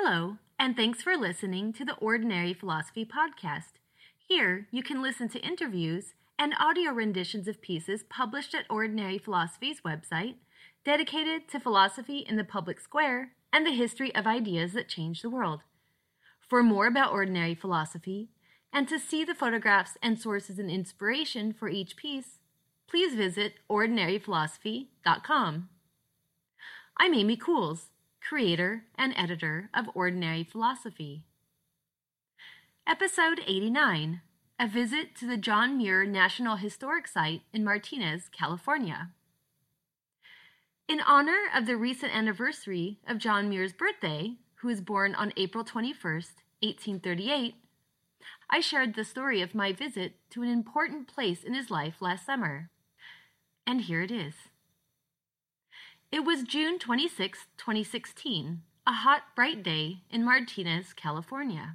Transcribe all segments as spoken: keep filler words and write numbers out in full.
Hello, and thanks for listening to the Ordinary Philosophy Podcast. Here, you can listen to interviews and audio renditions of pieces published at Ordinary Philosophy's website, dedicated to philosophy in the public square and the history of ideas that change the world. For more about Ordinary Philosophy, and to see the photographs and sources and inspiration for each piece, please visit ordinary philosophy dot com. I'm Amy Cools, creator and editor of Ordinary Philosophy. Episode eighty-nine, a visit to the John Muir National Historic Site in Martinez, California. In honor of the recent anniversary of John Muir's birthday, who was born on April twenty-first, eighteen thirty-eight, I shared the story of my visit to an important place in his life last summer. And here it is. It was June twenty-sixth, twenty sixteen, a hot, bright day in Martinez, California.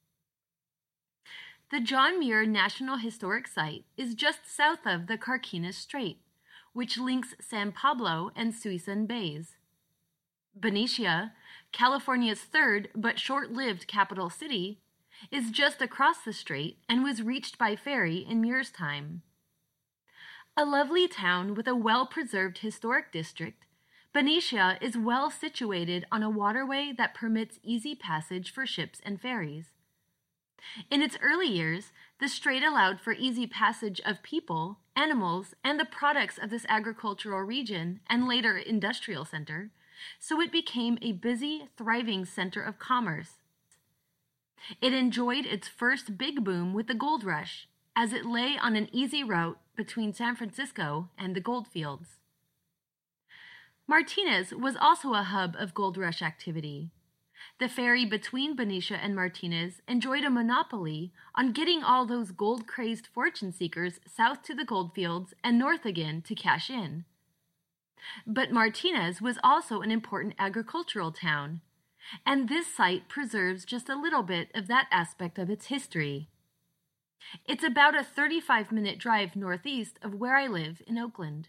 The John Muir National Historic Site is just south of the Carquinez Strait, which links San Pablo and Suisun Bays. Benicia, California's third but short-lived capital city, is just across the strait and was reached by ferry in Muir's time. A lovely town with a well-preserved historic district, Benicia is well situated on a waterway that permits easy passage for ships and ferries. In its early years, the strait allowed for easy passage of people, animals, and the products of this agricultural region and later industrial center, so it became a busy, thriving center of commerce. It enjoyed its first big boom with the gold rush, as it lay on an easy route between San Francisco and the gold fields. Martinez was also a hub of gold rush activity. The ferry between Benicia and Martinez enjoyed a monopoly on getting all those gold-crazed fortune seekers south to the gold fields and north again to cash in. But Martinez was also an important agricultural town, and this site preserves just a little bit of that aspect of its history. It's about a thirty-five minute drive northeast of where I live in Oakland.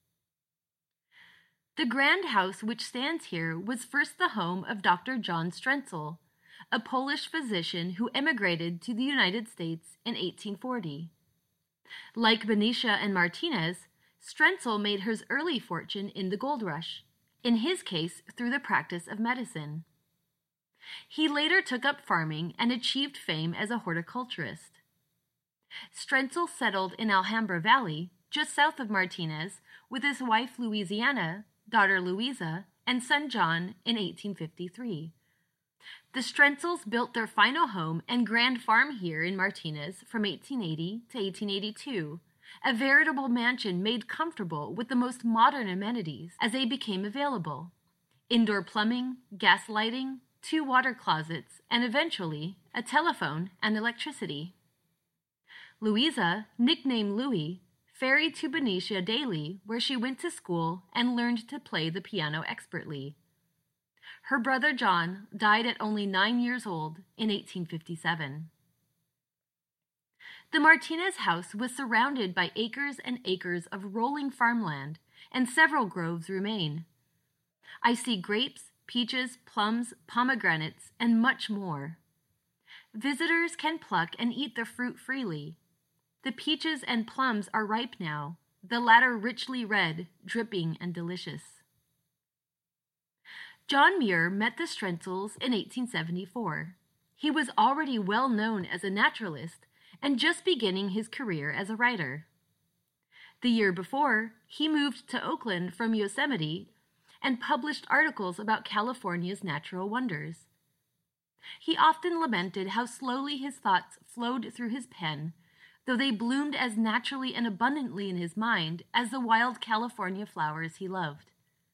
The grand house which stands here was first the home of Doctor John Strentzel, a Polish physician who emigrated to the United States in eighteen forty. Like Benicia and Martinez, Strentzel made his early fortune in the gold rush, in his case through the practice of medicine. He later took up farming and achieved fame as a horticulturist. Strentzel settled in Alhambra Valley, just south of Martinez, with his wife Louisiana, daughter Louisa, and son John in eighteen fifty-three. The Strenzels built their final home and grand farm here in Martinez from eighteen eighty to eighteen eighty-two, a veritable mansion made comfortable with the most modern amenities as they became available: indoor plumbing, gas lighting, two water closets, and eventually a telephone and electricity. Louisa, nicknamed Louie, ferried to Benicia daily, where she went to school and learned to play the piano expertly. Her brother John died at only nine years old in eighteen fifty-seven. The Martinez house was surrounded by acres and acres of rolling farmland, and several groves remain. I see grapes, peaches, plums, pomegranates, and much more. Visitors can pluck and eat the fruit freely. The peaches and plums are ripe now, the latter richly red, dripping and delicious. John Muir met the Strenzels in eighteen seventy-four. He was already well known as a naturalist and just beginning his career as a writer. The year before, he moved to Oakland from Yosemite and published articles about California's natural wonders. He often lamented how slowly his thoughts flowed through his pen, though they bloomed as naturally and abundantly in his mind as the wild California flowers he loved.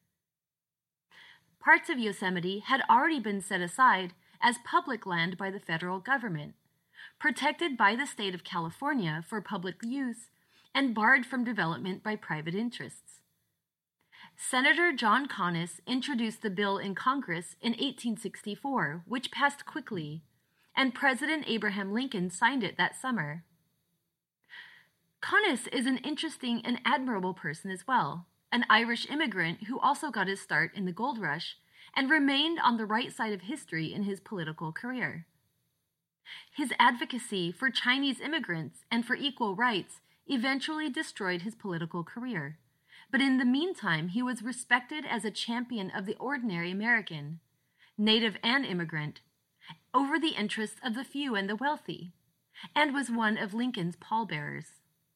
Parts of Yosemite had already been set aside as public land by the federal government, protected by the state of California for public use, and barred from development by private interests. Senator John Conness introduced the bill in Congress in eighteen sixty-four, which passed quickly, and President Abraham Lincoln signed it that summer. Conness is an interesting and admirable person as well, an Irish immigrant who also got his start in the gold rush and remained on the right side of history in his political career. His advocacy for Chinese immigrants and for equal rights eventually destroyed his political career, but in the meantime he was respected as a champion of the ordinary American, native and immigrant, over the interests of the few and the wealthy, and was one of Lincoln's pallbearers.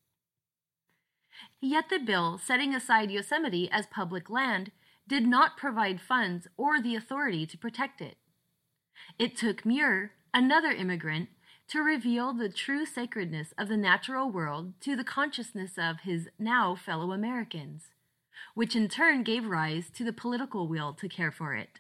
Yet the bill setting aside Yosemite as public land did not provide funds or the authority to protect it. It took Muir, another immigrant, to reveal the true sacredness of the natural world to the consciousness of his now fellow Americans, which in turn gave rise to the political will to care for it.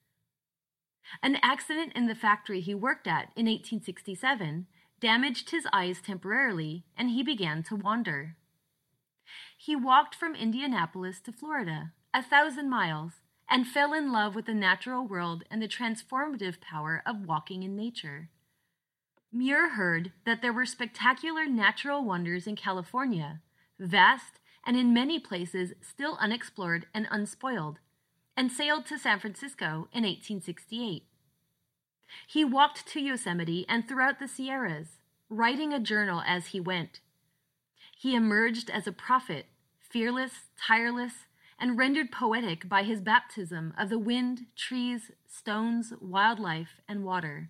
An accident in the factory he worked at in eighteen sixty-seven damaged his eyes temporarily, and he began to wander. He walked from Indianapolis to Florida, a thousand miles, and fell in love with the natural world and the transformative power of walking in nature. Muir heard that there were spectacular natural wonders in California, vast and in many places still unexplored and unspoiled, and sailed to San Francisco in eighteen sixty-eight. He walked to Yosemite and throughout the Sierras, writing a journal as he went. He emerged as a prophet, fearless, tireless, and rendered poetic by his baptism of the wind, trees, stones, wildlife, and water.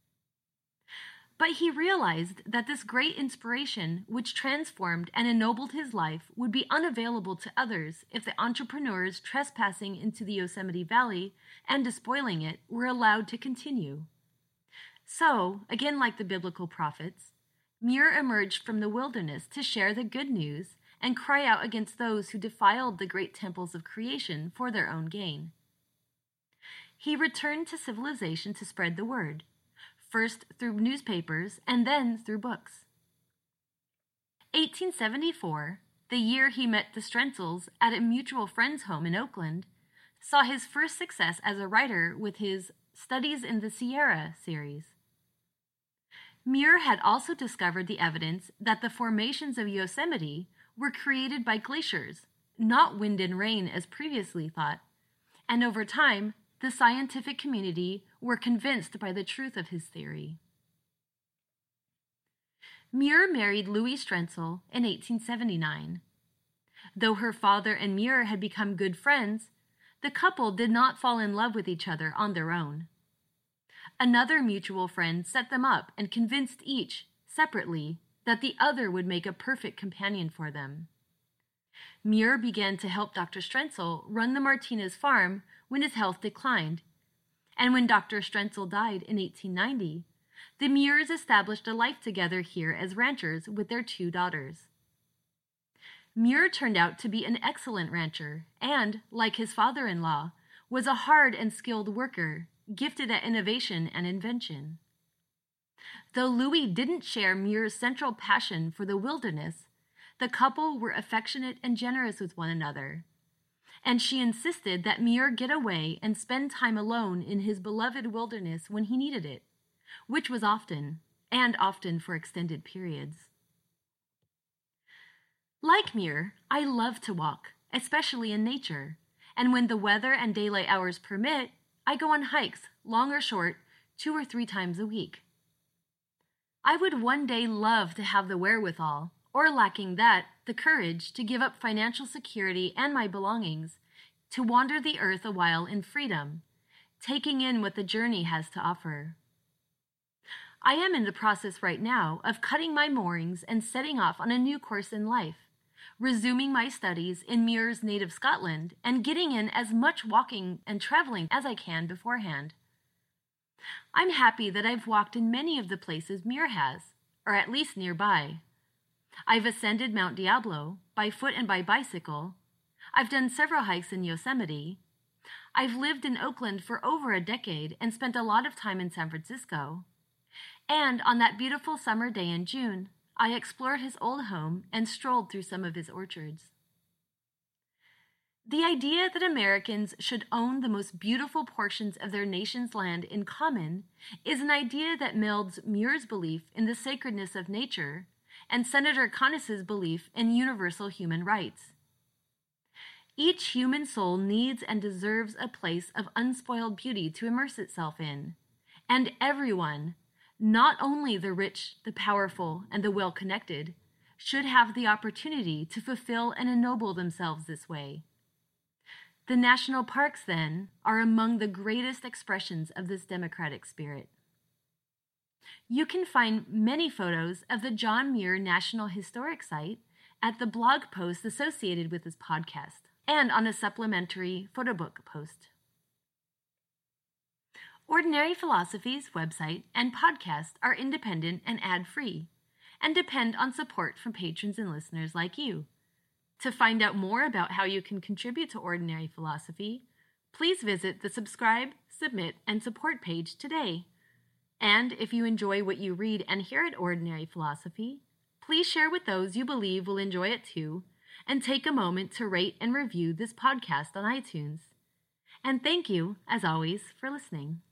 But he realized that this great inspiration, which transformed and ennobled his life, would be unavailable to others if the entrepreneurs trespassing into the Yosemite Valley and despoiling it were allowed to continue. So, again like the biblical prophets, Muir emerged from the wilderness to share the good news and cry out against those who defiled the great temples of creation for their own gain. He returned to civilization to spread the word, first through newspapers and then through books. eighteen seventy-four, the year he met the Strenzels at a mutual friend's home in Oakland, saw his first success as a writer with his Studies in the Sierra series. Muir had also discovered the evidence that the formations of Yosemite were created by glaciers, not wind and rain as previously thought, and over time, the scientific community were convinced by the truth of his theory. Muir married Louise Strentzel in eighteen seventy-nine. Though her father and Muir had become good friends, the couple did not fall in love with each other on their own. Another mutual friend set them up and convinced each, separately, that the other would make a perfect companion for them. Muir began to help Doctor Strentzel run the Martinez farm when his health declined, and when Doctor Strentzel died in eighteen ninety, the Muirs established a life together here as ranchers with their two daughters. Muir turned out to be an excellent rancher and, like his father-in-law, was a hard and skilled worker, gifted at innovation and invention. Though Louis didn't share Muir's central passion for the wilderness, the couple were affectionate and generous with one another, and she insisted that Muir get away and spend time alone in his beloved wilderness when he needed it, which was often, and often for extended periods. Like Muir, I love to walk, especially in nature, and when the weather and daylight hours permit, I go on hikes, long or short, two or three times a week. I would one day love to have the wherewithal, or lacking that, the courage to give up financial security and my belongings, to wander the earth a while in freedom, taking in what the journey has to offer. I am in the process right now of cutting my moorings and setting off on a new course in life, resuming my studies in Muir's native Scotland and getting in as much walking and traveling as I can beforehand. I'm happy that I've walked in many of the places Muir has, or at least nearby. I've ascended Mount Diablo, by foot and by bicycle. I've done several hikes in Yosemite. I've lived in Oakland for over a decade and spent a lot of time in San Francisco. And on that beautiful summer day in June, I explored his old home and strolled through some of his orchards. The idea that Americans should own the most beautiful portions of their nation's land in common is an idea that melds Muir's belief in the sacredness of nature and Senator Conness's belief in universal human rights. Each human soul needs and deserves a place of unspoiled beauty to immerse itself in. And everyone, not only the rich, the powerful, and the well-connected, should have the opportunity to fulfill and ennoble themselves this way. The national parks, then, are among the greatest expressions of this democratic spirit. You can find many photos of the John Muir National Historic Site at the blog post associated with this podcast and on a supplementary photo book post. Ordinary Philosophy's website and podcast are independent and ad-free and depend on support from patrons and listeners like you. To find out more about how you can contribute to Ordinary Philosophy, please visit the subscribe, submit, and support page today. And if you enjoy what you read and hear at Ordinary Philosophy, please share with those you believe will enjoy it too, and take a moment to rate and review this podcast on iTunes. And thank you, as always, for listening.